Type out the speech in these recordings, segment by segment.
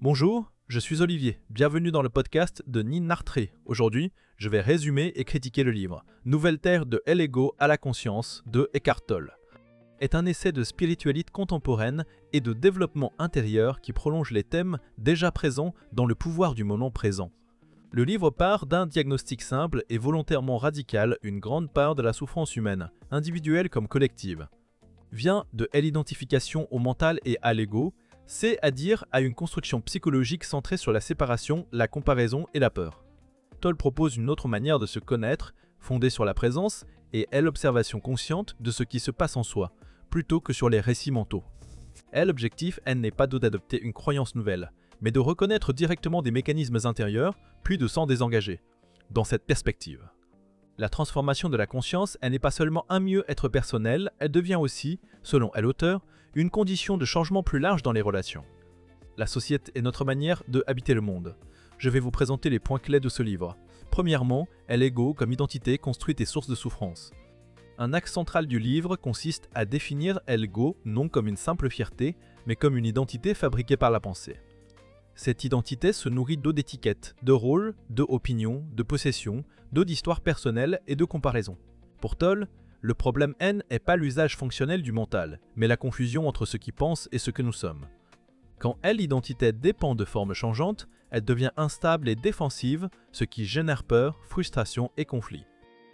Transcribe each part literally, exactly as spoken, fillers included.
Bonjour, je suis Olivier, bienvenue dans le podcast de Ninartré. Aujourd'hui, je vais résumer et critiquer le livre « Nouvelle Terre de l'Ego à la conscience » de Eckhart Tolle. Est un essai de spiritualité contemporaine et de développement intérieur qui prolonge les thèmes déjà présents dans le pouvoir du moment présent. Le livre part d'un diagnostic simple et volontairement radical une grande part de la souffrance humaine, individuelle comme collective. Vient de l'identification au mental et à l'ego, c'est à dire à une construction psychologique centrée sur la séparation, la comparaison et la peur. Tolle propose une autre manière de se connaître, fondée sur la présence et l'observation consciente de ce qui se passe en soi, plutôt que sur les récits mentaux. Et l'objectif, elle n'est pas d'adopter une croyance nouvelle, mais de reconnaître directement des mécanismes intérieurs, puis de s'en désengager. Dans cette perspective, la transformation de la conscience, elle n'est pas seulement un mieux-être personnel, elle devient aussi, selon l'auteur, une condition de changement plus large dans les relations. La société est notre manière de habiter le monde. Je vais vous présenter les points clés de ce livre. Premièrement, l'ego comme identité construite et source de souffrance. Un axe central du livre consiste à définir l'ego non comme une simple fierté, mais comme une identité fabriquée par la pensée. Cette identité se nourrit d'eau d'étiquettes, de rôles, de opinions, de possessions, d'eau d'histoires personnelles et de comparaisons. Pour Tolle, le problème N n'est pas l'usage fonctionnel du mental, mais la confusion entre ce qui pense et ce que nous sommes. Quand l'identité dépend de formes changeantes, elle devient instable et défensive, ce qui génère peur, frustration et conflit.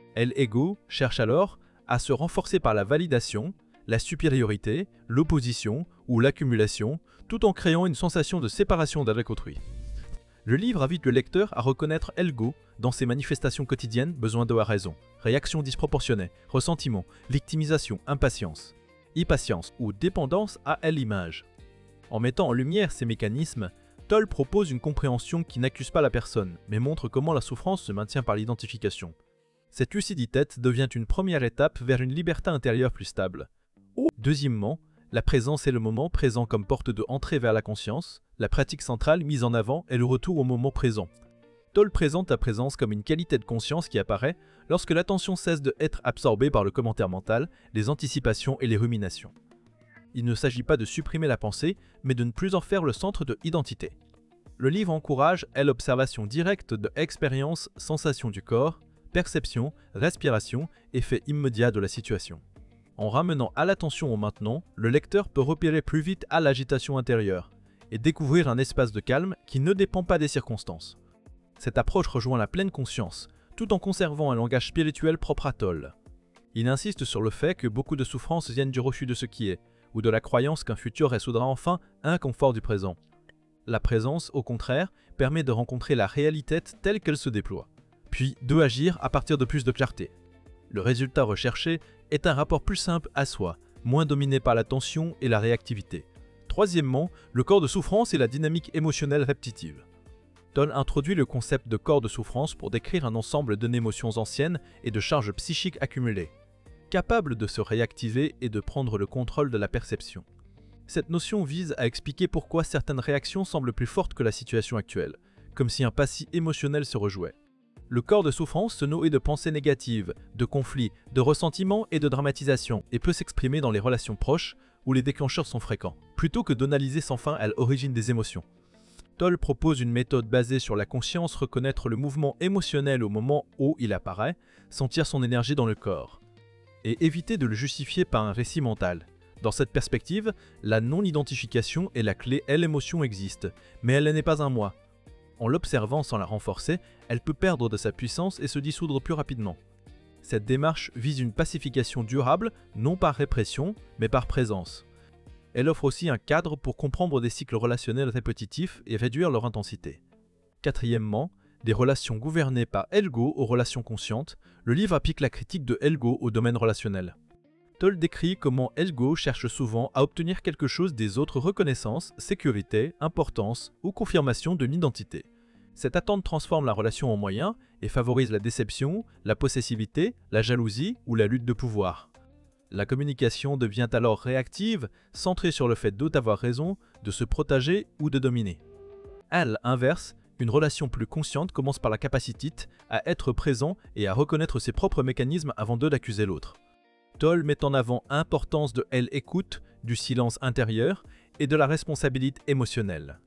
L'ego cherche alors à se renforcer par la validation, la supériorité, l'opposition ou l'accumulation, tout en créant une sensation de séparation d'avec autrui. Le livre invite le lecteur à reconnaître l'ego dans ses manifestations quotidiennes, besoin de la raison, réaction disproportionnée, ressentiment, victimisation, impatience, impatience ou dépendance à l'image. En mettant en lumière ces mécanismes, Tolle propose une compréhension qui n'accuse pas la personne, mais montre comment la souffrance se maintient par l'identification. Cette lucidité devient une première étape vers une liberté intérieure plus stable. Deuxièmement, la présence est le moment présent comme porte de entrée vers la conscience. La pratique centrale mise en avant est le retour au moment présent. Tolle présente la présence comme une qualité de conscience qui apparaît lorsque l'attention cesse d'être absorbée par le commentaire mental, les anticipations et les ruminations. Il ne s'agit pas de supprimer la pensée, mais de ne plus en faire le centre de l'identité. Le livre encourage l'observation directe de l'expérience, sensation du corps, perception, respiration, effet immédiat de la situation. En ramenant à l'attention au maintenant, le lecteur peut repérer plus vite à l'agitation intérieure et découvrir un espace de calme qui ne dépend pas des circonstances. Cette approche rejoint la pleine conscience, tout en conservant un langage spirituel propre à Tolle. Il insiste sur le fait que beaucoup de souffrances viennent du refus de ce qui est, ou de la croyance qu'un futur résoudra enfin un confort du présent. La présence, au contraire, permet de rencontrer la réalité telle qu'elle se déploie, puis de agir à partir de plus de clarté. Le résultat recherché est un rapport plus simple à soi, moins dominé par la tension et la réactivité. Troisièmement, le corps de souffrance et la dynamique émotionnelle répétitive. Tolle introduit le concept de corps de souffrance pour décrire un ensemble d'émotions anciennes et de charges psychiques accumulées, capables de se réactiver et de prendre le contrôle de la perception. Cette notion vise à expliquer pourquoi certaines réactions semblent plus fortes que la situation actuelle, comme si un passé émotionnel se rejouait. Le corps de souffrance se nourrit de pensées négatives, de conflits, de ressentiments et de dramatisation et peut s'exprimer dans les relations proches où les déclencheurs sont fréquents, plutôt que d'analyser sans fin à l'origine des émotions. Tolle propose une méthode basée sur la conscience, reconnaître le mouvement émotionnel au moment où il apparaît, sentir son énergie dans le corps, et éviter de le justifier par un récit mental. Dans cette perspective, la non-identification est la clé et l'émotion existe, mais elle n'est pas un moi. En l'observant sans la renforcer, elle peut perdre de sa puissance et se dissoudre plus rapidement. Cette démarche vise une pacification durable, non par répression, mais par présence. Elle offre aussi un cadre pour comprendre des cycles relationnels répétitifs et réduire leur intensité. Quatrièmement, des relations gouvernées par l'ego aux relations conscientes, le livre applique la critique de l'ego au domaine relationnel. Tolle décrit comment l'ego cherche souvent à obtenir quelque chose des autres: reconnaissance, sécurité, importance ou confirmation de l'identité. Cette attente transforme la relation en moyen et favorise la déception, la possessivité, la jalousie ou la lutte de pouvoir. La communication devient alors réactive, centrée sur le fait d'avoir raison, de se protéger ou de dominer. À l'inverse, une relation plus consciente commence par la capacité à être présent et à reconnaître ses propres mécanismes avant d'eux d'accuser l'autre. Tolle met en avant l'importance de l'écoute, du silence intérieur et de la responsabilité émotionnelle.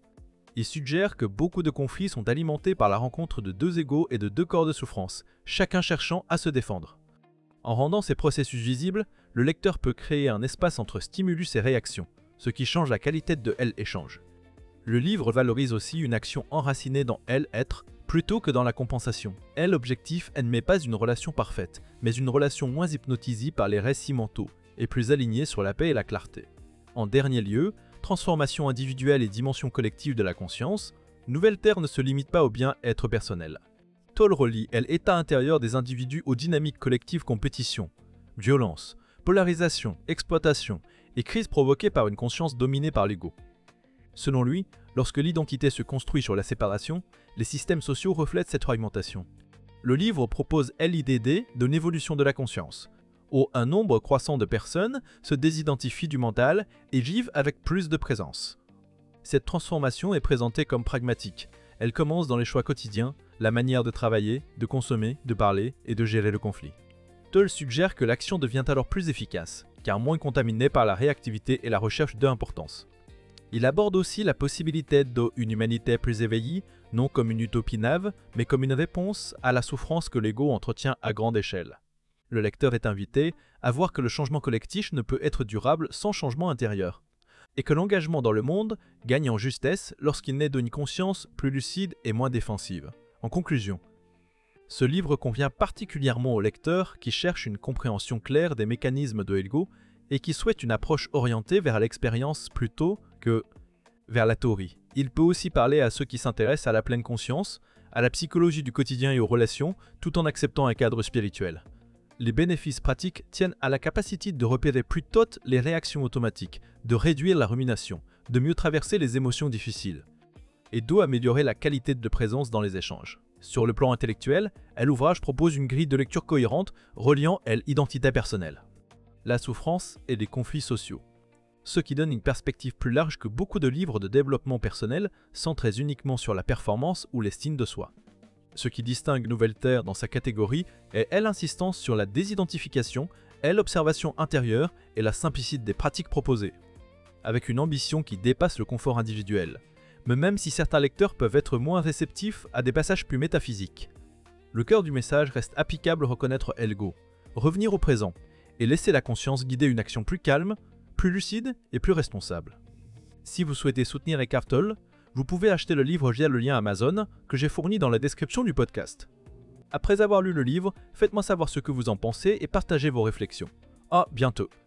Il suggère que beaucoup de conflits sont alimentés par la rencontre de deux égos et de deux corps de souffrance, chacun cherchant à se défendre. En rendant ces processus visibles, le lecteur peut créer un espace entre stimulus et réaction, ce qui change la qualité de L-échange. Le livre valorise aussi une action enracinée dans L-être plutôt que dans la compensation. L-objectif n'admet pas une relation parfaite, mais une relation moins hypnotisée par les récits mentaux et plus alignée sur la paix et la clarté. En dernier lieu, transformation individuelle et dimension collective de la conscience, Nouvelle Terre ne se limite pas au bien-être personnel. Toll relie l'état intérieur des individus aux dynamiques collectives compétition, violence, polarisation, exploitation et crise provoquée par une conscience dominée par l'ego. Selon lui, lorsque l'identité se construit sur la séparation, les systèmes sociaux reflètent cette fragmentation. Le livre propose l'I D D d'une évolution de la conscience, où un nombre croissant de personnes se désidentifient du mental et vivent avec plus de présence. Cette transformation est présentée comme pragmatique. Elle commence dans les choix quotidiens, la manière de travailler, de consommer, de parler et de gérer le conflit. Toll suggère que l'action devient alors plus efficace, car moins contaminée par la réactivité et la recherche d'importance. Il aborde aussi la possibilité d'une humanité plus éveillée, non comme une utopie naive, mais comme une réponse à la souffrance que l'ego entretient à grande échelle. Le lecteur est invité à voir que le changement collectif ne peut être durable sans changement intérieur, et que l'engagement dans le monde gagne en justesse lorsqu'il naît d'une conscience plus lucide et moins défensive. En conclusion, ce livre convient particulièrement aux lecteurs qui cherchent une compréhension claire des mécanismes de l'ego et qui souhaitent une approche orientée vers l'expérience plutôt que vers la théorie. Il peut aussi parler à ceux qui s'intéressent à la pleine conscience, à la psychologie du quotidien et aux relations, tout en acceptant un cadre spirituel. Les bénéfices pratiques tiennent à la capacité de repérer plus tôt les réactions automatiques, de réduire la rumination, de mieux traverser les émotions difficiles, et d'améliorer la qualité de présence dans les échanges. Sur le plan intellectuel, l'ouvrage propose une grille de lecture cohérente reliant l'identité personnelle, la souffrance et les conflits sociaux, ce qui donne une perspective plus large que beaucoup de livres de développement personnel centrés uniquement sur la performance ou l'estime de soi. Ce qui distingue Nouvelle Terre dans sa catégorie est l'insistance sur la désidentification, l'observation intérieure et la simplicité des pratiques proposées, avec une ambition qui dépasse le confort individuel, mais même si certains lecteurs peuvent être moins réceptifs à des passages plus métaphysiques. Le cœur du message reste applicable reconnaître l'ego, revenir au présent, et laisser la conscience guider une action plus calme, plus lucide et plus responsable. Si vous souhaitez soutenir Eckhart Tolle, vous pouvez acheter le livre via le lien Amazon que j'ai fourni dans la description du podcast. Après avoir lu le livre, faites-moi savoir ce que vous en pensez et partagez vos réflexions. À bientôt!